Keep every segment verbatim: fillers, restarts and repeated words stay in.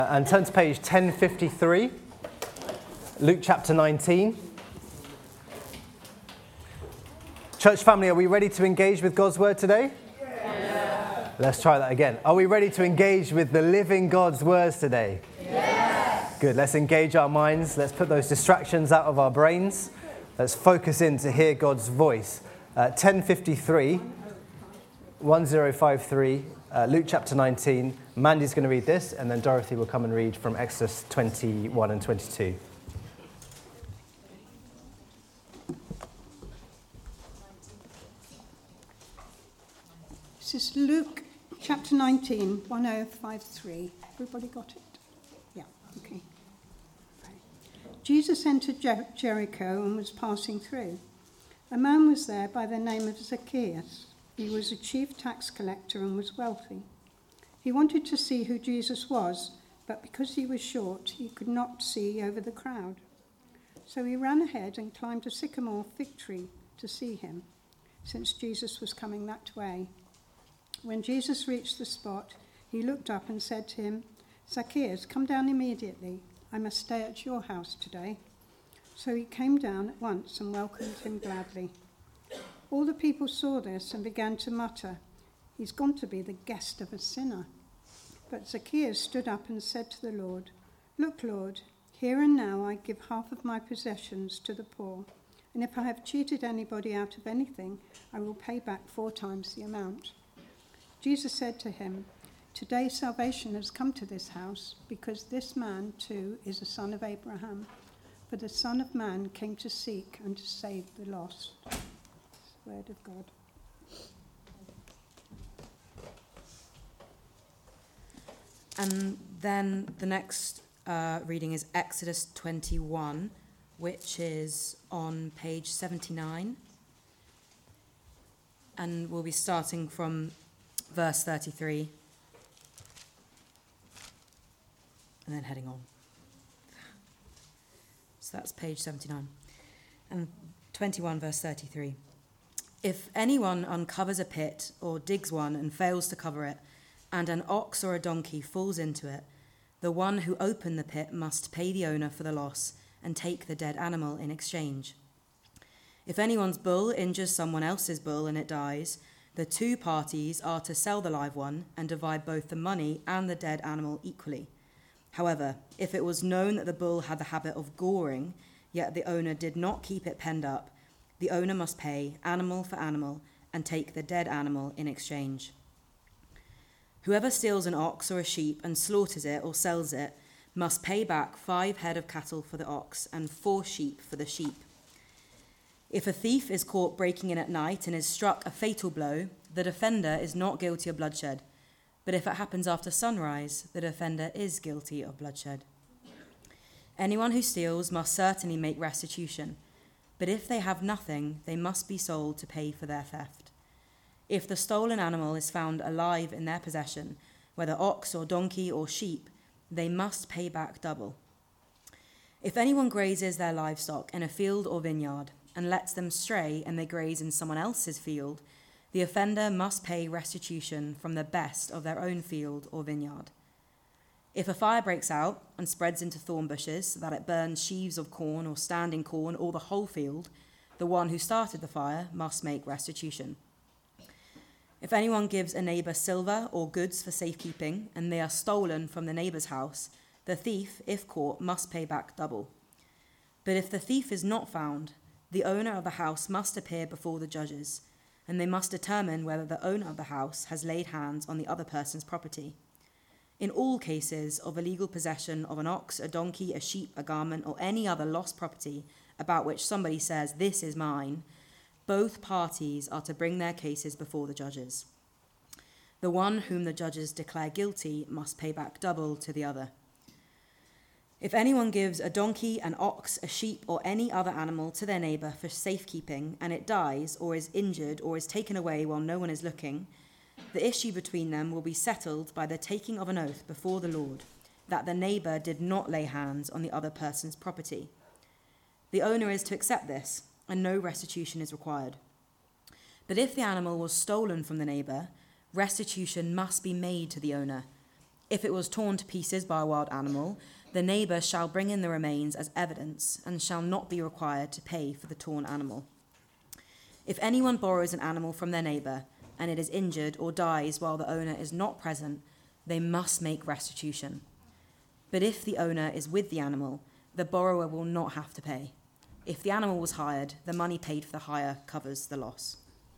And turn to page ten fifty-three, Luke chapter nineteen. Church family, are we ready to engage with God's word today? Yes. Let's try that again. Are we ready to engage with the living God's words today? Yes. Good, let's engage our minds. Let's put those distractions out of our brains. Let's focus in to hear God's voice. Uh, ten fifty-three, ten fifty-three, uh, Luke chapter nineteen. Mandy's going to read this, and then Dorothy will come and read from Exodus twenty-one and twenty-two. This is Luke chapter nineteen, ten fifty-three. Everybody got it? Yeah, okay. Jesus entered Jer- Jericho and was passing through. A man was there by the name of Zacchaeus. He was a chief tax collector and was wealthy. He wanted to see who Jesus was, but because he was short, he could not see over the crowd. So he ran ahead and climbed a sycamore fig tree to see him, since Jesus was coming that way. When Jesus reached the spot, he looked up and said to him, "Zacchaeus, come down immediately. I must stay at your house today." So he came down at once and welcomed him gladly. All the people saw this and began to mutter, "He's gone to be the guest of a sinner." But Zacchaeus stood up and said to the Lord, "Look, Lord, here and now I give half of my possessions to the poor, and if I have cheated anybody out of anything, I will pay back four times the amount." Jesus said to him, "Today salvation has come to this house, because this man too is a son of Abraham. For the Son of Man came to seek and to save the lost." Word of God. And then the next uh, reading is Exodus twenty-one, which is on page seventy-nine. And we'll be starting from verse thirty-three and then heading on. So that's page seventy-nine. And twenty-one, verse thirty-three. If anyone uncovers a pit or digs one and fails to cover it, and an ox or a donkey falls into it, the one who opened the pit must pay the owner for the loss and take the dead animal in exchange. If anyone's bull injures someone else's bull and it dies, the two parties are to sell the live one and divide both the money and the dead animal equally. However, if it was known that the bull had the habit of goring, yet the owner did not keep it penned up, the owner must pay animal for animal and take the dead animal in exchange. Whoever steals an ox or a sheep and slaughters it or sells it must pay back five head of cattle for the ox and four sheep for the sheep. If a thief is caught breaking in at night and is struck a fatal blow, the defender is not guilty of bloodshed. But if it happens after sunrise, the defender is guilty of bloodshed. Anyone who steals must certainly make restitution, but if they have nothing, they must be sold to pay for their theft. If the stolen animal is found alive in their possession, whether ox or donkey or sheep, they must pay back double. If anyone grazes their livestock in a field or vineyard and lets them stray and they graze in someone else's field, the offender must pay restitution from the best of their own field or vineyard. If a fire breaks out and spreads into thorn bushes so that it burns sheaves of corn or standing corn or the whole field, the one who started the fire must make restitution. If anyone gives a neighbor silver or goods for safekeeping and they are stolen from the neighbor's house, the thief, if caught, must pay back double. But if the thief is not found, the owner of the house must appear before the judges, and they must determine whether the owner of the house has laid hands on the other person's property. In all cases of illegal possession of an ox, a donkey, a sheep, a garment, or any other lost property about which somebody says, "This is mine," both parties are to bring their cases before the judges. The one whom the judges declare guilty must pay back double to the other. If anyone gives a donkey, an ox, a sheep, or any other animal to their neighbor for safekeeping, and it dies, or is injured, or is taken away while no one is looking, the issue between them will be settled by the taking of an oath before the Lord, that the neighbor did not lay hands on the other person's property. The owner is to accept this, and no restitution is required. But if the animal was stolen from the neighbor, restitution must be made to the owner. If it was torn to pieces by a wild animal, the neighbour shall bring in the remains as evidence and shall not be required to pay for the torn animal. If anyone borrows an animal from their neighbour and it is injured or dies while the owner is not present, they must make restitution. But if the owner is with the animal, the borrower will not have to pay. If the animal was hired, the money paid for the hire covers the loss.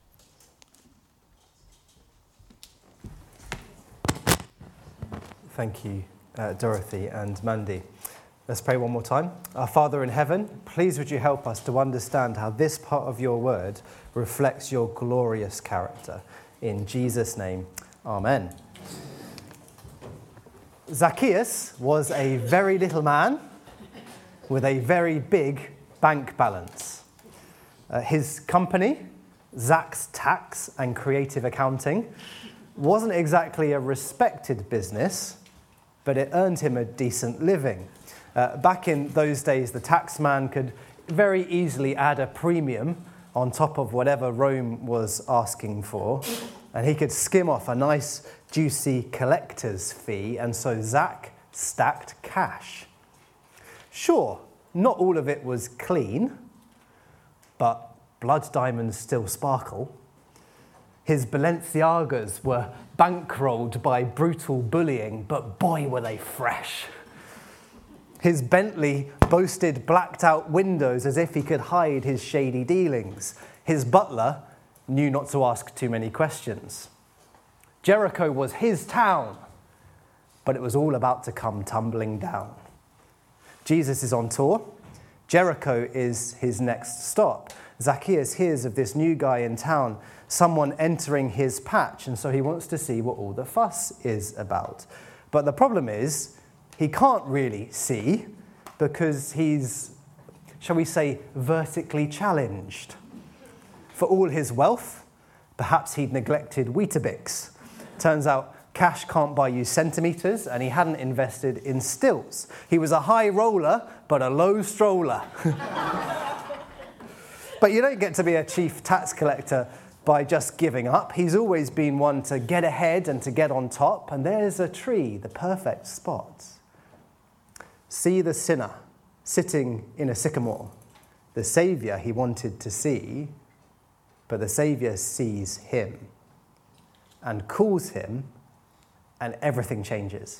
Thank you, uh, Dorothy and Mandy. Let's pray one more time. Our Father in heaven, please would you help us to understand how this part of your word reflects your glorious character. In Jesus' name, amen. Zacchaeus was a very little man with a very big bank balance. Uh, his company, Zach's Tax and Creative Accounting, wasn't exactly a respected business, but it earned him a decent living. Uh, back in those days, the taxman could very easily add a premium on top of whatever Rome was asking for, and he could skim off a nice, juicy collector's fee, and so Zach stacked cash. Sure, not all of it was clean, but blood diamonds still sparkle. His Balenciagas were bankrolled by brutal bullying, but boy were they fresh. His Bentley boasted blacked-out windows as if he could hide his shady dealings. His butler knew not to ask too many questions. Jericho was his town, but it was all about to come tumbling down. Jesus is on tour. Jericho is his next stop. Zacchaeus hears of this new guy in town, someone entering his patch, and so he wants to see what all the fuss is about. But the problem is, he can't really see because he's, shall we say, vertically challenged. For all his wealth, perhaps he'd neglected Weetabix. Turns out cash can't buy you centimetres, and he hadn't invested in stills. He was a high roller, but a low stroller. But you don't get to be a chief tax collector by just giving up. He's always been one to get ahead and to get on top, and there's a tree, the perfect spot. See the sinner sitting in a sycamore, the Saviour he wanted to see, but the Saviour sees him and calls him, and everything changes.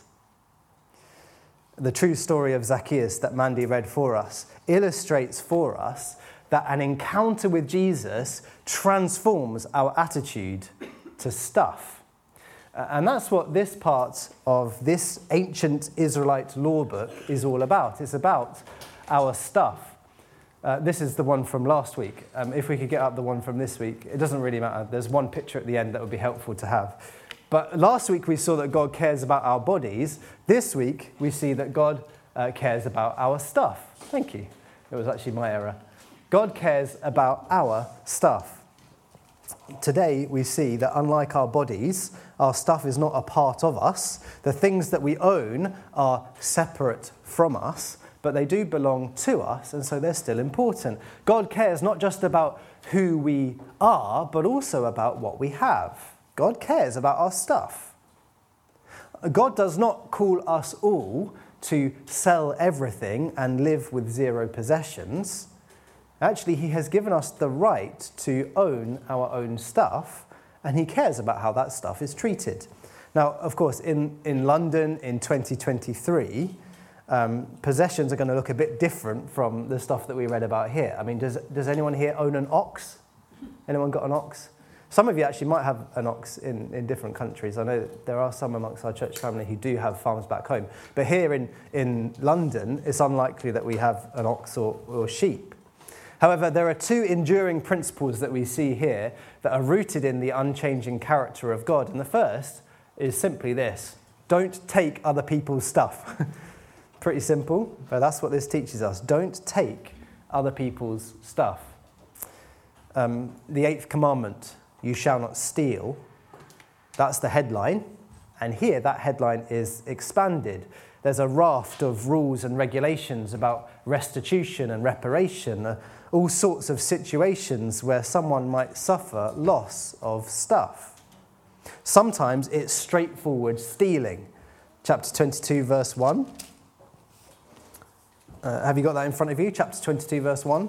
The true story of Zacchaeus that Mandy read for us illustrates for us that an encounter with Jesus transforms our attitude to stuff. And that's what this part of this ancient Israelite law book is all about. It's about our stuff. Uh, this is the one from last week. Um, if we could get up the one from this week, it doesn't really matter. There's one picture at the end that would be helpful to have. But last week we saw that God cares about our bodies. This week we see that God uh, cares about our stuff. Thank you. It was actually my error. God cares about our stuff. Today we see that unlike our bodies, our stuff is not a part of us. The things that we own are separate from us, but they do belong to us, and so they're still important. God cares not just about who we are, but also about what we have. God cares about our stuff. God does not call us all to sell everything and live with zero possessions. Actually, he has given us the right to own our own stuff, and he cares about how that stuff is treated. Now, of course, in, in London in twenty twenty-three, um, possessions are going to look a bit different from the stuff that we read about here. I mean, does, does anyone here own an ox? Anyone got an ox? Some of you actually might have an ox in, in different countries. I know that there are some amongst our church family who do have farms back home. But here in, in London, it's unlikely that we have an ox or, or sheep. However, there are two enduring principles that we see here that are rooted in the unchanging character of God. And the first is simply this: don't take other people's stuff. Pretty simple, but that's what this teaches us. Don't take other people's stuff. Um, the eighth commandment, you shall not steal, that's the headline. And here that headline is expanded. There's a raft of rules and regulations about restitution and reparation, uh, all sorts of situations where someone might suffer loss of stuff. Sometimes it's straightforward stealing. chapter twenty-two, verse one. Uh, have you got that in front of you? Chapter twenty-two, verse one.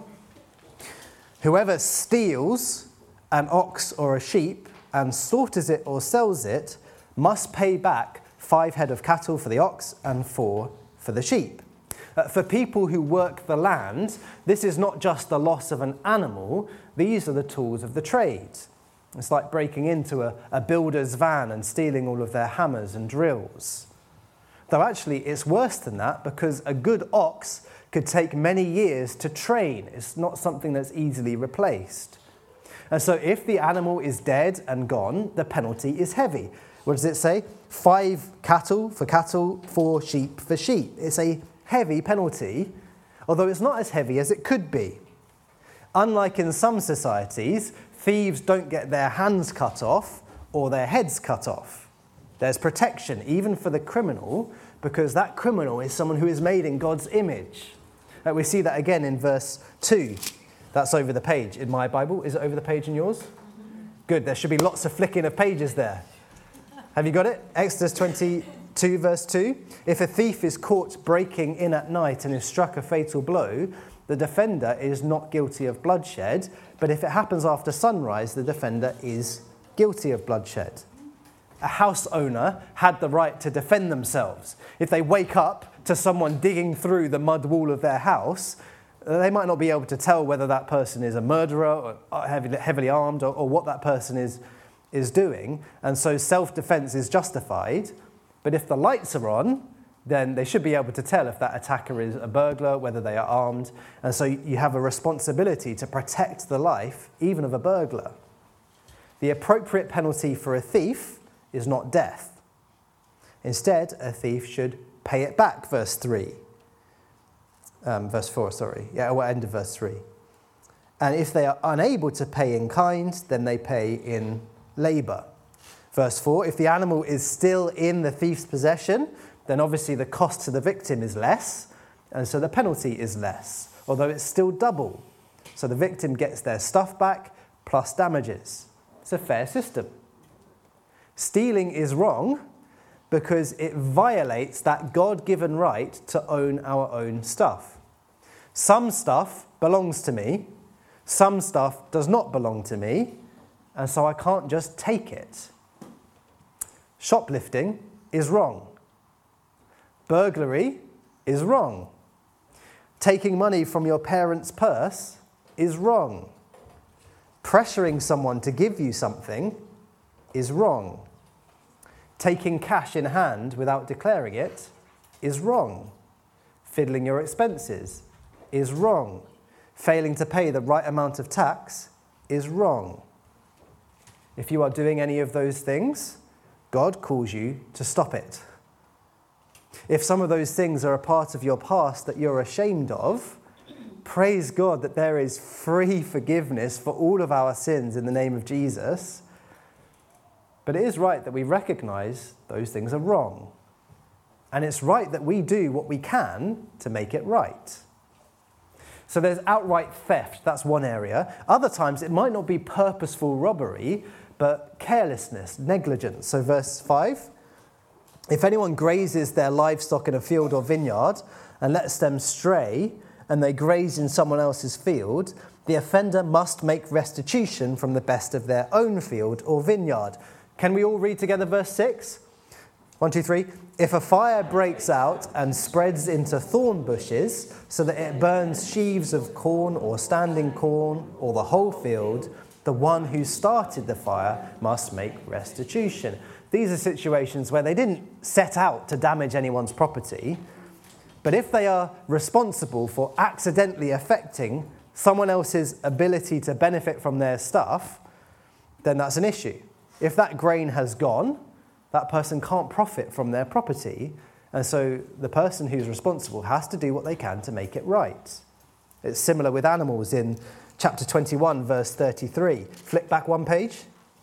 Whoever steals an ox or a sheep and slaughters it or sells it must pay back five head of cattle for the ox and four for the sheep. Uh, for people who work the land, this is not just the loss of an animal, these are the tools of the trade. It's like breaking into a, a builder's van and stealing all of their hammers and drills. Though actually it's worse than that, because a good ox could take many years to train. It's not something that's easily replaced. And so if the animal is dead and gone, the penalty is heavy. What does it say? Five cattle for cattle, four sheep for sheep. It's a heavy penalty, although it's not as heavy as it could be. Unlike in some societies, thieves don't get their hands cut off or their heads cut off. There's protection, even for the criminal, because that criminal is someone who is made in God's image. Uh, we see that again in verse two. That's over the page in my Bible. Is it over the page in yours? Good, there should be lots of flicking of pages there. Have you got it? Exodus twenty-two, verse two. If a thief is caught breaking in at night and is struck a fatal blow, the defender is not guilty of bloodshed, but if it happens after sunrise, the defender is guilty of bloodshed. A house owner had the right to defend themselves. If they wake up to someone digging through the mud wall of their house, they might not be able to tell whether that person is a murderer or heavily, heavily armed or, or what that person is, is doing. And so self-defense is justified. But if the lights are on, then they should be able to tell if that attacker is a burglar, whether they are armed. And so you have a responsibility to protect the life, even of a burglar. The appropriate penalty for a thief is not death. Instead, a thief should pay it back, verse three. Um, verse four, sorry. Yeah, well, end of verse three. And if they are unable to pay in kind, then they pay in labour. Verse four, if the animal is still in the thief's possession, then obviously the cost to the victim is less, and so the penalty is less, although it's still double. So the victim gets their stuff back plus damages. It's a fair system. Stealing is wrong because it violates that God-given right to own our own stuff. Some stuff belongs to me, some stuff does not belong to me, and so I can't just take it. Shoplifting is wrong. Burglary is wrong. Taking money from your parents' purse is wrong. Pressuring someone to give you something is wrong. Taking cash in hand without declaring it is wrong. Fiddling your expenses is wrong. Failing to pay the right amount of tax is wrong. If you are doing any of those things, God calls you to stop it. If some of those things are a part of your past that you're ashamed of, praise God that there is free forgiveness for all of our sins in the name of Jesus. But it is right that we recognize those things are wrong. And it's right that we do what we can to make it right. So there's outright theft, that's one area. Other times it might not be purposeful robbery, but carelessness, negligence. So verse five, if anyone grazes their livestock in a field or vineyard and lets them stray, and they graze in someone else's field, the offender must make restitution from the best of their own field or vineyard. Can we all read together verse six? One, two, three. If a fire breaks out and spreads into thorn bushes so that it burns sheaves of corn or standing corn or the whole field, the one who started the fire must make restitution. These are situations where they didn't set out to damage anyone's property, but if they are responsible for accidentally affecting someone else's ability to benefit from their stuff, then that's an issue. If that grain has gone, that person can't profit from their property, and so the person who's responsible has to do what they can to make it right. It's similar with animals in chapter twenty-one, verse thirty-three. Flip back one page.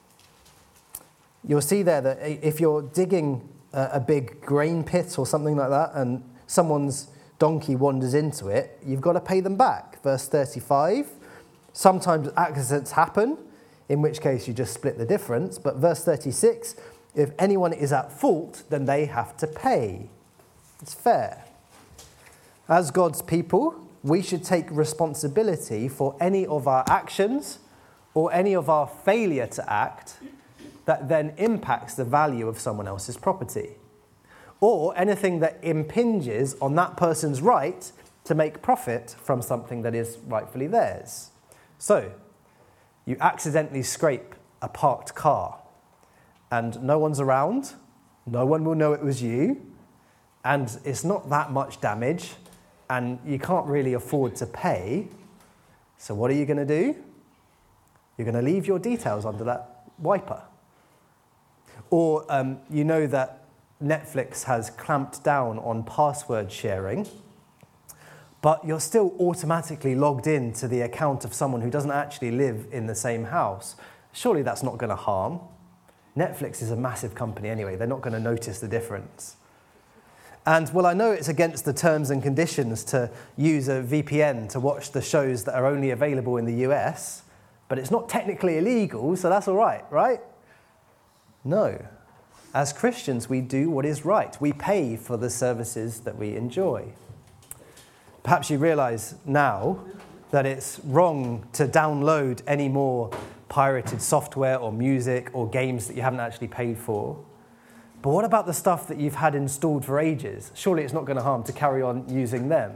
You'll see there that if you're digging a big grain pit or something like that and someone's donkey wanders into it, you've got to pay them back. Verse thirty-five, sometimes accidents happen, in which case you just split the difference. But verse thirty-six, If anyone is at fault, then they have to pay. It's fair. As God's people, we should take responsibility for any of our actions or any of our failure to act that then impacts the value of someone else's property, or anything that impinges on that person's right to make profit from something that is rightfully theirs. So, you accidentally scrape a parked car, and no one's around, no one will know it was you, and it's not that much damage, and you can't really afford to pay. So what are you going to do? You're going to leave your details under that wiper. Or um, you know that Netflix has clamped down on password sharing, but you're still automatically logged in to the account of someone who doesn't actually live in the same house. Surely that's not going to harm. Netflix is a massive company anyway. They're not going to notice the difference. And, well, I know it's against the terms and conditions to use a V P N to watch the shows that are only available in the U S, but it's not technically illegal, so that's all right, right? No. As Christians, we do what is right. We pay for the services that we enjoy. Perhaps you realise now that it's wrong to download any more pirated software or music or games that you haven't actually paid for. But what about the stuff that you've had installed for ages? Surely it's not going to harm to carry on using them.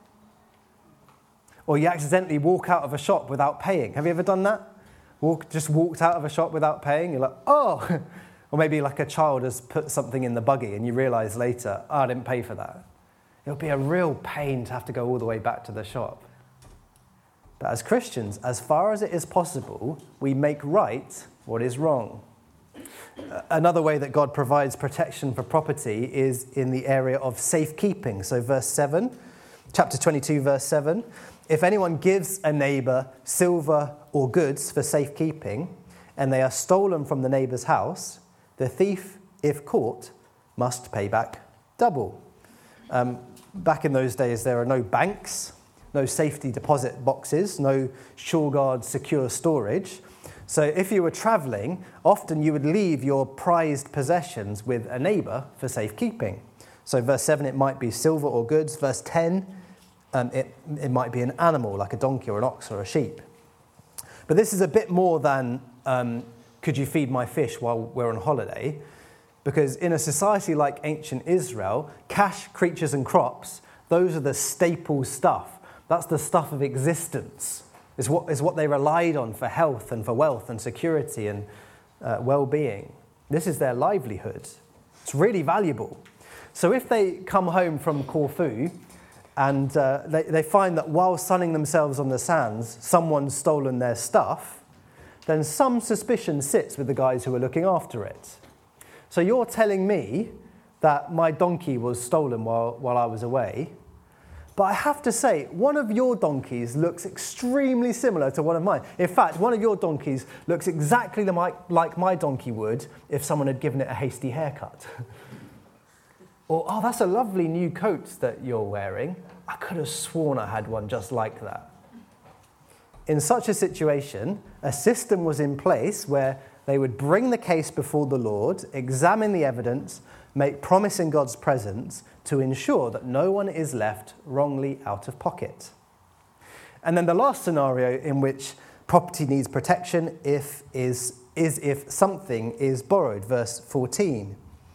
Or you accidentally walk out of a shop without paying. Have you ever done that? Walk, just walked out of a shop without paying? You're like, oh! Or maybe like a child has put something in the buggy and you realise later, oh, I didn't pay for that. It'll be a real pain to have to go all the way back to the shop. But as Christians, as far as it is possible, we make right what is wrong. Another way that God provides protection for property is in the area of safekeeping. So verse seven, chapter twenty-two, verse seven. If anyone gives a neighbour silver or goods for safekeeping, and they are stolen from the neighbour's house, the thief, if caught, must pay back double. Um, back in those days, there are no banks, no safety deposit boxes, no SureGuard secure storage. So if you were travelling, often you would leave your prized possessions with a neighbour for safekeeping. So verse seven, it might be silver or goods. Verse ten, um, it, it might be an animal, like a donkey or an ox or a sheep. But this is a bit more than, um, could you feed my fish while we're on holiday? Because in a society like ancient Israel, cash, creatures and crops, those are the staple stuff. That's the stuff of existence. Is what, is what they relied on for health and for wealth and security and uh, well-being. This is their livelihood. It's really valuable. So if they come home from Corfu and uh, they, they find that while sunning themselves on the sands, someone's stolen their stuff, then some suspicion sits with the guys who are looking after it. So you're telling me that my donkey was stolen while, while I was away, but I have to say, one of your donkeys looks extremely similar to one of mine. In fact, one of your donkeys looks exactly like my donkey would if someone had given it a hasty haircut. Or, oh, that's a lovely new coat that you're wearing. I could have sworn I had one just like that. In such a situation, a system was in place where they would bring the case before the Lord, examine the evidence, make promise in God's presence to ensure that no one is left wrongly out of pocket. And then the last scenario in which property needs protection if is, is if something is borrowed, verse fourteen.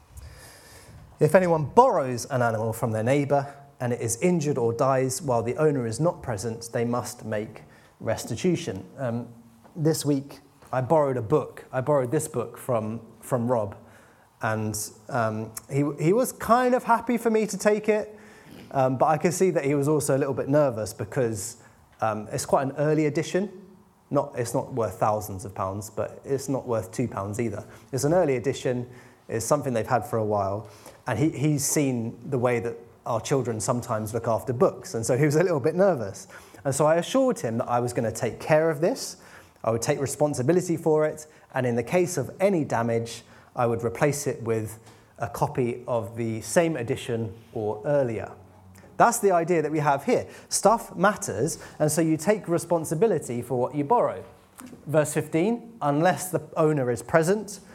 If anyone borrows an animal from their neighbour and it is injured or dies while the owner is not present, they must make restitution. Um, this week I borrowed a book. I borrowed this book from, from Rob. And um, he he was kind of happy for me to take it, um, but I could see that he was also a little bit nervous because um, it's quite an early edition. Not it's not worth thousands of pounds, but it's not worth two pounds either. It's an early edition. It's something they've had for a while, and he he's seen the way that our children sometimes look after books, and so he was a little bit nervous. And so I assured him that I was going to take care of this. I would take responsibility for it, and in the case of any damage, I would replace it with a copy of the same edition or earlier. That's the idea that we have here. Stuff matters, and so you take responsibility for what you borrow. Verse fifteen, unless the owner is present,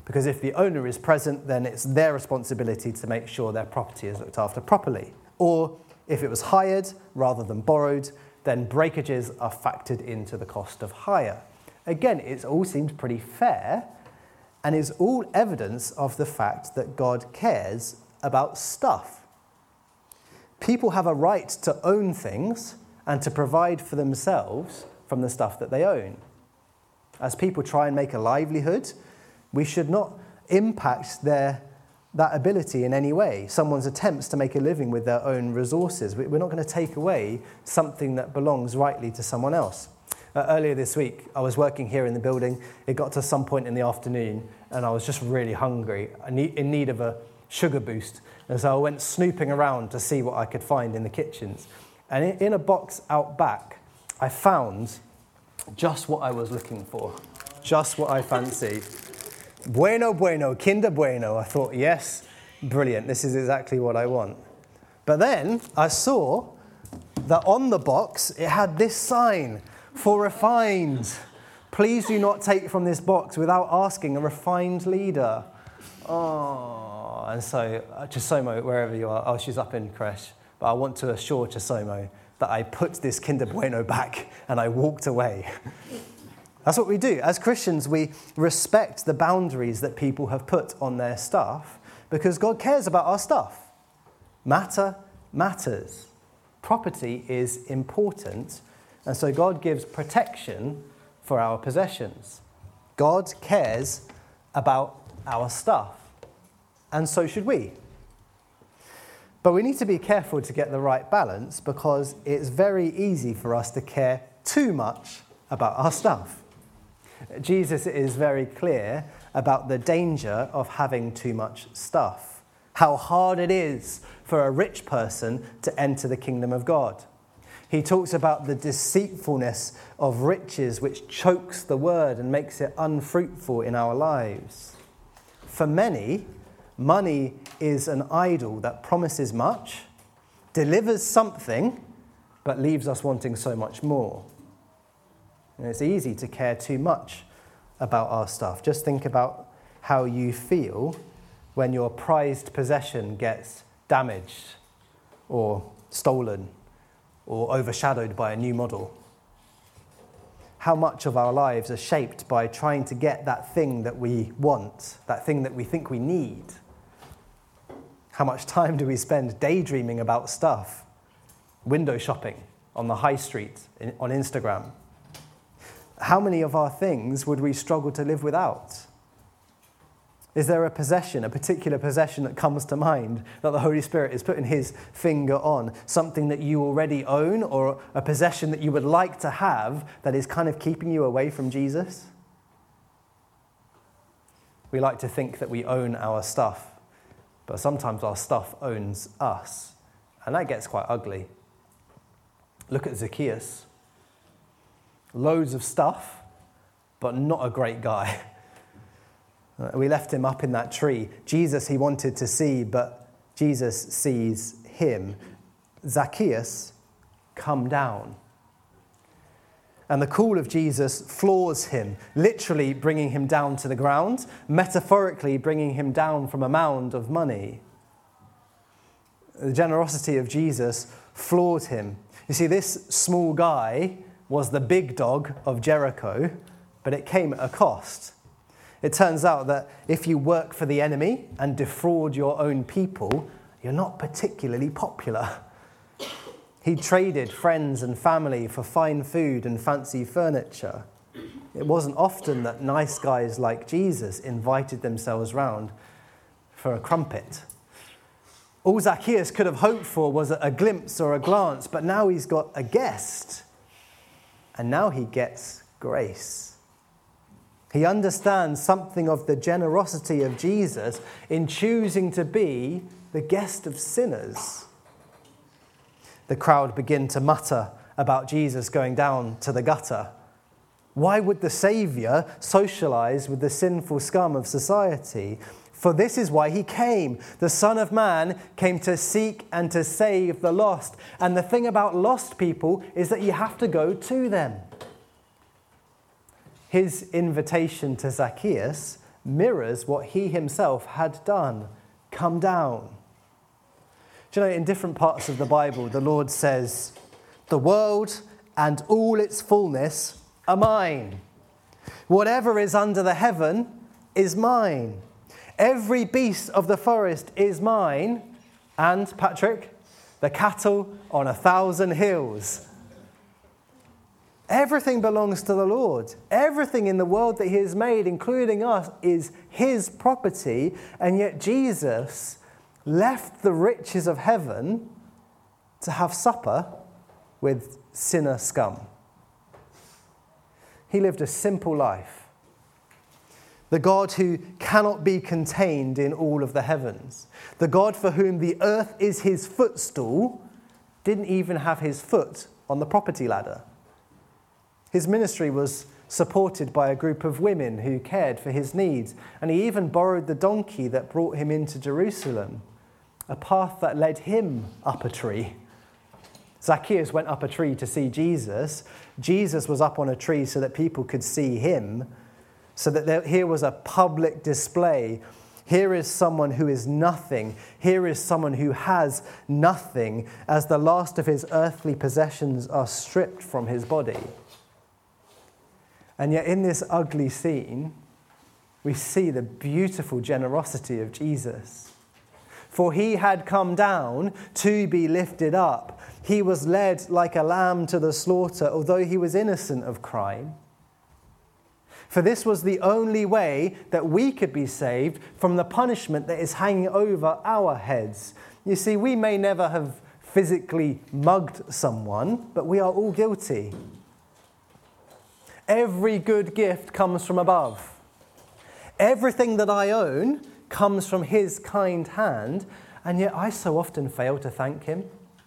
Because if the owner is present, then it's their responsibility to make sure their property is looked after properly. Or if it was hired rather than borrowed, then breakages are factored into the cost of hire. Again, it all seems pretty fair and is all evidence of the fact that God cares about stuff. People have a right to own things and to provide for themselves from the stuff that they own. As people try and make a livelihood, we should not impact their that ability in any way. Someone's attempts to make a living with their own resources. We're not going to take away something that belongs rightly to someone else. Uh, earlier this week, I was working here in the building. It got to some point in the afternoon, and I was just really hungry, in need of a sugar boost. And so I went snooping around to see what I could find in the kitchens. And in a box out back, I found just what I was looking for, just what I fancied. Bueno, bueno, Kinder Bueno. I thought, yes, brilliant, this is exactly what I want. But then I saw that on the box, it had this sign, for refined. Please do not take from this box without asking a refined leader. Oh, and so uh, Chisomo, wherever you are, oh, she's up in creche, but I want to assure Chisomo that I put this Kinder Bueno back and I walked away. That's what we do. As Christians, we respect the boundaries that people have put on their stuff because God cares about our stuff. Matter matters. Property is important, and so God gives protection for our possessions. God cares about our stuff, and so should we. But we need to be careful to get the right balance because it's very easy for us to care too much about our stuff. Jesus is very clear about the danger of having too much stuff, how hard it is for a rich person to enter the kingdom of God. He talks about the deceitfulness of riches which chokes the word and makes it unfruitful in our lives. For many, money is an idol that promises much, delivers something, but leaves us wanting so much more. And it's easy to care too much about our stuff. Just think about how you feel when your prized possession gets damaged or stolen or overshadowed by a new model. How much of our lives are shaped by trying to get that thing that we want, that thing that we think we need? How much time do we spend daydreaming about stuff, window shopping on the high street, on Instagram? How many of our things would we struggle to live without? Is there a possession, a particular possession that comes to mind that the Holy Spirit is putting his finger on? Something that you already own or a possession that you would like to have that is kind of keeping you away from Jesus? We like to think that we own our stuff, but sometimes our stuff owns us, and that gets quite ugly. Look at Zacchaeus. Loads of stuff, but not a great guy. We left him up in that tree. Jesus he wanted to see, but Jesus sees him. Zacchaeus, come down. And the call of Jesus floors him, literally bringing him down to the ground, metaphorically bringing him down from a mound of money. The generosity of Jesus floored him. You see, this small guy was the big dog of Jericho, but it came at a cost. It turns out that if you work for the enemy and defraud your own people, you're not particularly popular. He traded friends and family for fine food and fancy furniture. It wasn't often that nice guys like Jesus invited themselves round for a crumpet. All Zacchaeus could have hoped for was a glimpse or a glance, but now he's got a guest. And now he gets grace. He understands something of the generosity of Jesus in choosing to be the guest of sinners. The crowd begin to mutter about Jesus going down to the gutter. Why would the Saviour socialise with the sinful scum of society? For this is why he came. The Son of Man came to seek and to save the lost. And the thing about lost people is that you have to go to them. His invitation to Zacchaeus mirrors what he himself had done. Come down. Do you know, in different parts of the Bible, the Lord says, the world and all its fullness are mine. Whatever is under the heaven is mine. Every beast of the forest is mine. And, Patrick, the cattle on a thousand hills. Everything belongs to the Lord. Everything in the world that he has made, including us, is his property. And yet Jesus left the riches of heaven to have supper with sinner scum. He lived a simple life. The God who cannot be contained in all of the heavens. The God for whom the earth is his footstool didn't even have his foot on the property ladder. His ministry was supported by a group of women who cared for his needs, and he even borrowed the donkey that brought him into Jerusalem, a path that led him up a tree. Zacchaeus went up a tree to see Jesus. Jesus was up on a tree so that people could see him, so that there, here was a public display. Here is someone who is nothing. Here is someone who has nothing, as the last of his earthly possessions are stripped from his body. And yet in this ugly scene, we see the beautiful generosity of Jesus. For he had come down to be lifted up. He was led like a lamb to the slaughter, although he was innocent of crime. For this was the only way that we could be saved from the punishment that is hanging over our heads. You see, we may never have physically mugged someone, but we are all guilty. Every good gift comes from above. Everything that I own comes from his kind hand, and yet I so often fail to thank him.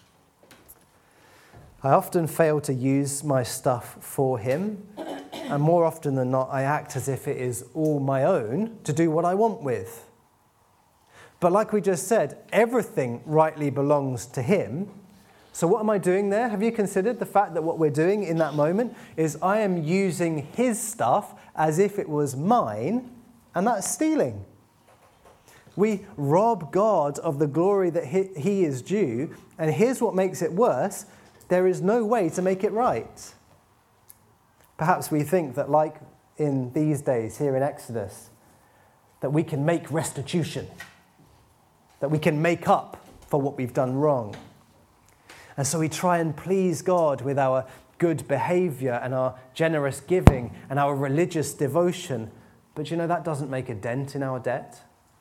I often fail to use my stuff for him, and more often than not, I act as if it is all my own to do what I want with. But like we just said, everything rightly belongs to him. So what am I doing there? Have you considered the fact that what we're doing in that moment is I am using his stuff as if it was mine, and that's stealing. We rob God of the glory that he is due, and here's what makes it worse. There is no way to make it right. Perhaps we think that, like in these days here in Exodus, that we can make restitution, that we can make up for what we've done wrong. And so we try and please God with our good behavior and our generous giving and our religious devotion. But you know, that doesn't make a dent in our debt.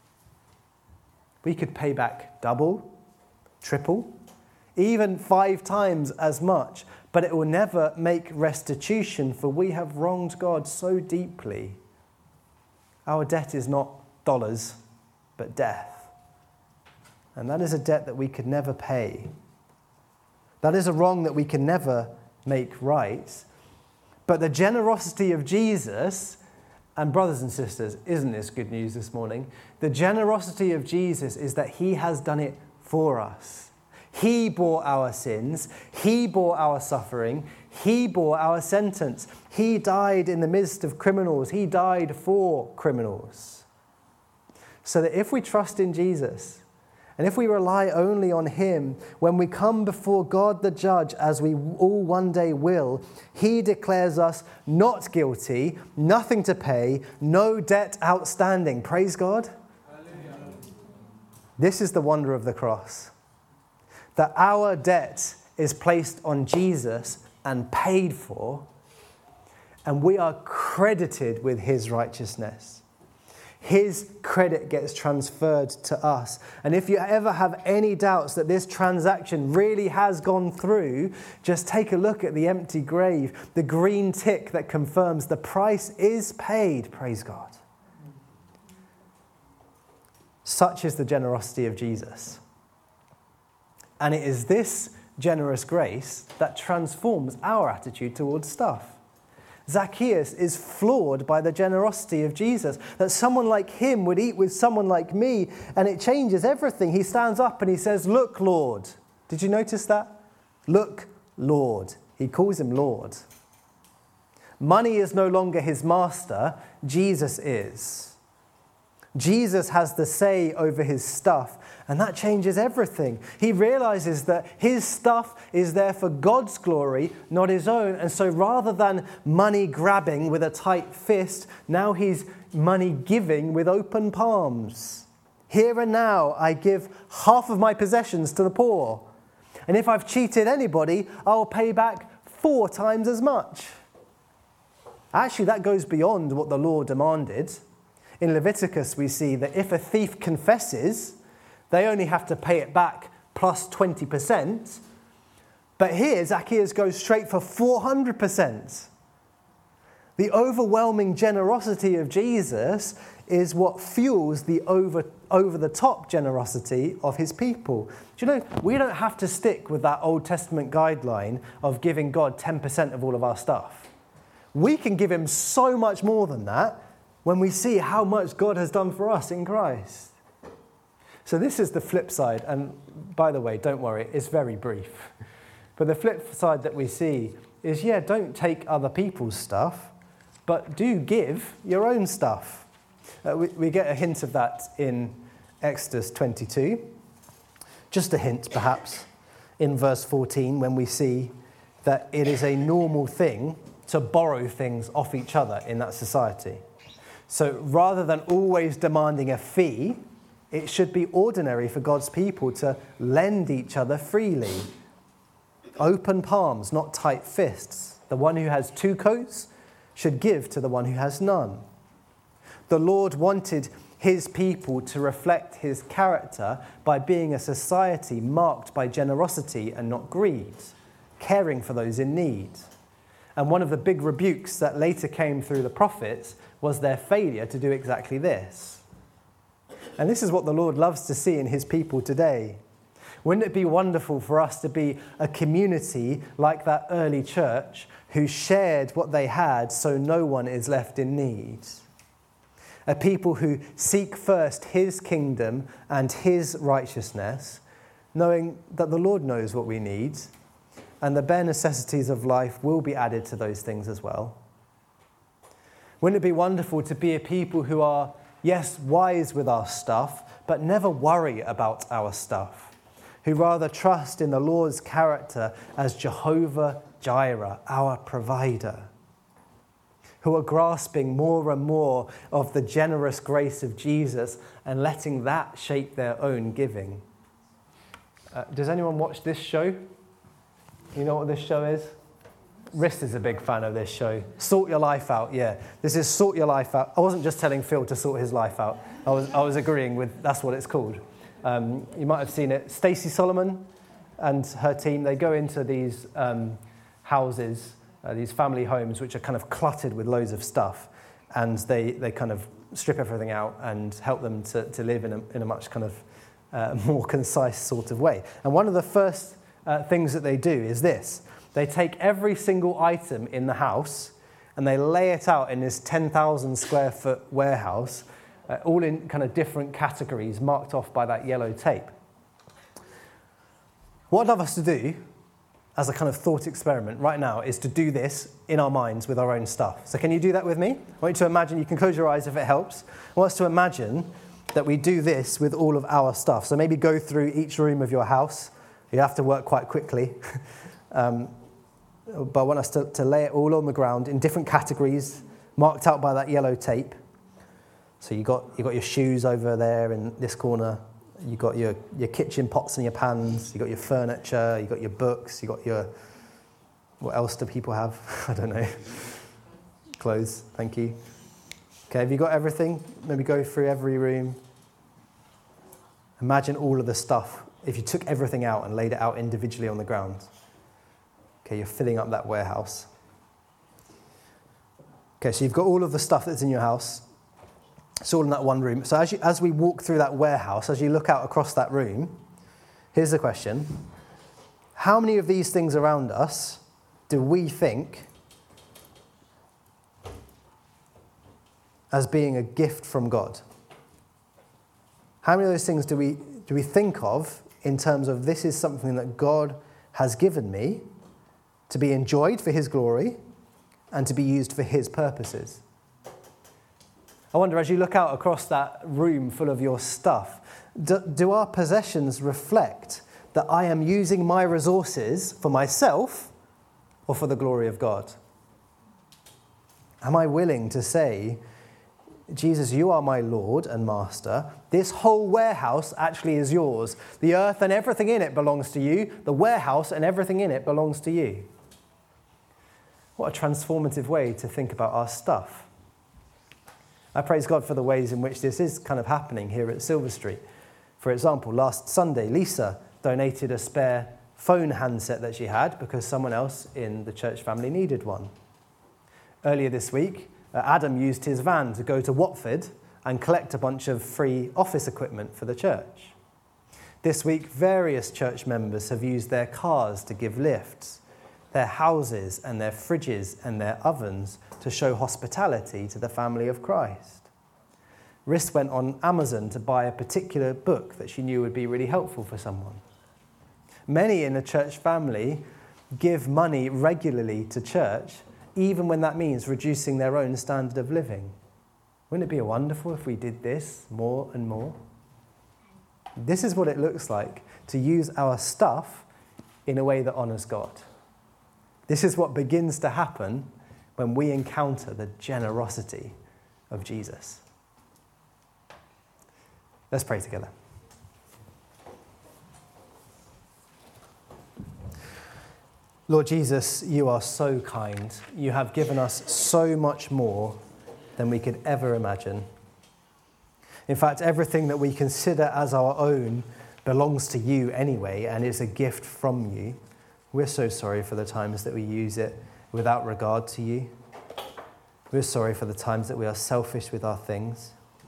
We could pay back double, triple, even five times as much, but it will never make restitution, for we have wronged God so deeply. Our debt is not dollars, but death. And that is a debt that we could never pay. That is a wrong that we can never make right. But the generosity of Jesus, and brothers and sisters, isn't this good news this morning? The generosity of Jesus is that he has done it for us. He bore our sins. He bore our suffering. He bore our sentence. He died in the midst of criminals. He died for criminals. So that if we trust in Jesus, and if we rely only on him, when we come before God the judge, as we all one day will, he declares us not guilty, nothing to pay, no debt outstanding. Praise God. Hallelujah. This is the wonder of the cross. That our debt is placed on Jesus and paid for, and we are credited with his righteousness. His credit gets transferred to us. And if you ever have any doubts that this transaction really has gone through, just take a look at the empty grave, the green tick that confirms the price is paid. Praise God. Such is the generosity of Jesus. And it is this generous grace that transforms our attitude towards stuff. Zacchaeus is floored by the generosity of Jesus, that someone like him would eat with someone like me, and it changes everything. He stands up and he says, "Look, Lord." Did you notice that? Look, Lord. He calls him Lord. Money is no longer his master. Jesus is. Jesus has the say over his stuff, and that changes everything. He realizes that his stuff is there for God's glory, not his own. And so rather than money grabbing with a tight fist, now he's money giving with open palms. Here and now, I give half of my possessions to the poor. And if I've cheated anybody, I'll pay back four times as much. Actually, that goes beyond what the law demanded. In Leviticus, we see that if a thief confesses, they only have to pay it back plus twenty percent. But here, Zacchaeus goes straight for four hundred percent. The overwhelming generosity of Jesus is what fuels the over, over-the-top generosity of his people. Do you know, we don't have to stick with that Old Testament guideline of giving God ten percent of all of our stuff. We can give him so much more than that when we see how much God has done for us in Christ. So this is the flip side. And by the way, don't worry, it's very brief. But the flip side that we see is, yeah, don't take other people's stuff, but do give your own stuff. Uh, we, we get a hint of that in Exodus twenty-two. Just a hint, perhaps, in verse fourteen, when we see that it is a normal thing to borrow things off each other in that society. So rather than always demanding a fee, it should be ordinary for God's people to lend each other freely. Open palms, not tight fists. The one who has two coats should give to the one who has none. The Lord wanted his people to reflect his character by being a society marked by generosity and not greed, caring for those in need. And one of the big rebukes that later came through the prophets was their failure to do exactly this. And this is what the Lord loves to see in his people today. Wouldn't it be wonderful for us to be a community like that early church who shared what they had so no one is left in need? A people who seek first his kingdom and his righteousness, knowing that the Lord knows what we need, and the bare necessities of life will be added to those things as well. Wouldn't it be wonderful to be a people who are, yes, wise with our stuff, but never worry about our stuff, who rather trust in the Lord's character as Jehovah Jireh, our provider, who are grasping more and more of the generous grace of Jesus and letting that shape their own giving. Uh, does anyone watch this show? You know what this show is? Rist is a big fan of this show. Sort Your Life Out, yeah. This is Sort Your Life Out. I wasn't just telling Phil to sort his life out. I was I was agreeing with, that's what it's called. Um, you might have seen it. Stacey Solomon and her team, they go into these um, houses, uh, these family homes, which are kind of cluttered with loads of stuff. And they, they kind of strip everything out and help them to, to live in a, in a much kind of uh, more concise sort of way. And one of the first uh, things that they do is this. They take every single item in the house and they lay it out in this ten thousand square foot warehouse, uh, all in kind of different categories marked off by that yellow tape. What I'd love us to do as a kind of thought experiment right now is to do this in our minds with our own stuff. So can you do that with me? I want you to imagine, you can close your eyes if it helps. I want us to imagine that we do this with all of our stuff. So maybe go through each room of your house. You have to work quite quickly. um, But I want us to, to lay it all on the ground in different categories, marked out by that yellow tape. So you got you got your shoes over there in this corner. You got your, your kitchen pots and your pans. You got your furniture. You got your books. You got your, what else do people have? I don't know. Clothes. Thank you. Okay, have you got everything? Maybe go through every room. Imagine all of the stuff. If you took everything out and laid it out individually on the ground. Okay, you're filling up that warehouse. Okay, so you've got all of the stuff that's in your house. It's all in that one room. So as you, as we walk through that warehouse, as you look out across that room, here's the question. How many of these things around us do we think as being a gift from God? How many of those things do we do we think of in terms of this is something that God has given me to be enjoyed for his glory and to be used for his purposes? I wonder, as you look out across that room full of your stuff, do, do our possessions reflect that I am using my resources for myself or for the glory of God? Am I willing to say, Jesus, you are my Lord and Master. This whole warehouse actually is yours. The earth and everything in it belongs to you. The warehouse and everything in it belongs to you. What a transformative way to think about our stuff. I praise God for the ways in which this is kind of happening here at Silver Street. For example, last Sunday, Lisa donated a spare phone handset that she had because someone else in the church family needed one. Earlier this week, uh, Adam used his van to go to Watford and collect a bunch of free office equipment for the church. This week, various church members have used their cars to give lifts, their houses and their fridges and their ovens to show hospitality to the family of Christ. Riss went on Amazon to buy a particular book that she knew would be really helpful for someone. Many in the church family give money regularly to church, even when that means reducing their own standard of living. Wouldn't it be wonderful if we did this more and more? This is what it looks like to use our stuff in a way that honours God. This is what begins to happen when we encounter the generosity of Jesus. Let's pray together. Lord Jesus, you are so kind. You have given us so much more than we could ever imagine. In fact, everything that we consider as our own belongs to you anyway and is a gift from you. We're so sorry for the times that we use it without regard to you. We're sorry for the times that we are selfish with our things.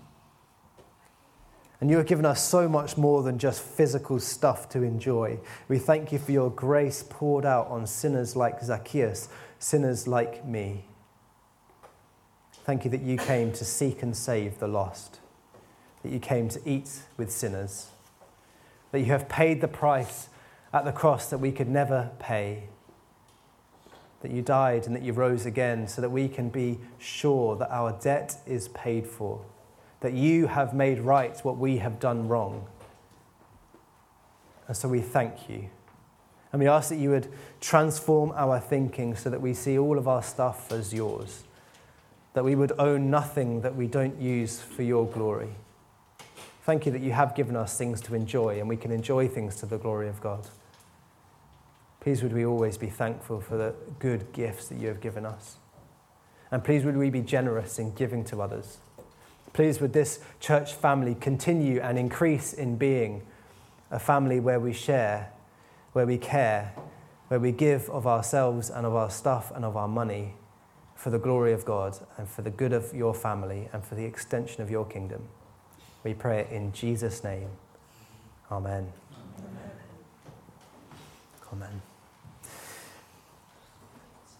And you have given us so much more than just physical stuff to enjoy. We thank you for your grace poured out on sinners like Zacchaeus, sinners like me. Thank you that you came to seek and save the lost, that you came to eat with sinners, that you have paid the price at the cross that we could never pay, that you died and that you rose again so that we can be sure that our debt is paid for, that you have made right what we have done wrong. And so we thank you. And we ask that you would transform our thinking so that we see all of our stuff as yours, that we would own nothing that we don't use for your glory. Thank you that you have given us things to enjoy and we can enjoy things to the glory of God. Please would we always be thankful for the good gifts that you have given us. And please would we be generous in giving to others. Please would this church family continue and increase in being a family where we share, where we care, where we give of ourselves and of our stuff and of our money for the glory of God and for the good of your family and for the extension of your kingdom. We pray it in Jesus' name. Amen. Amen. Amen.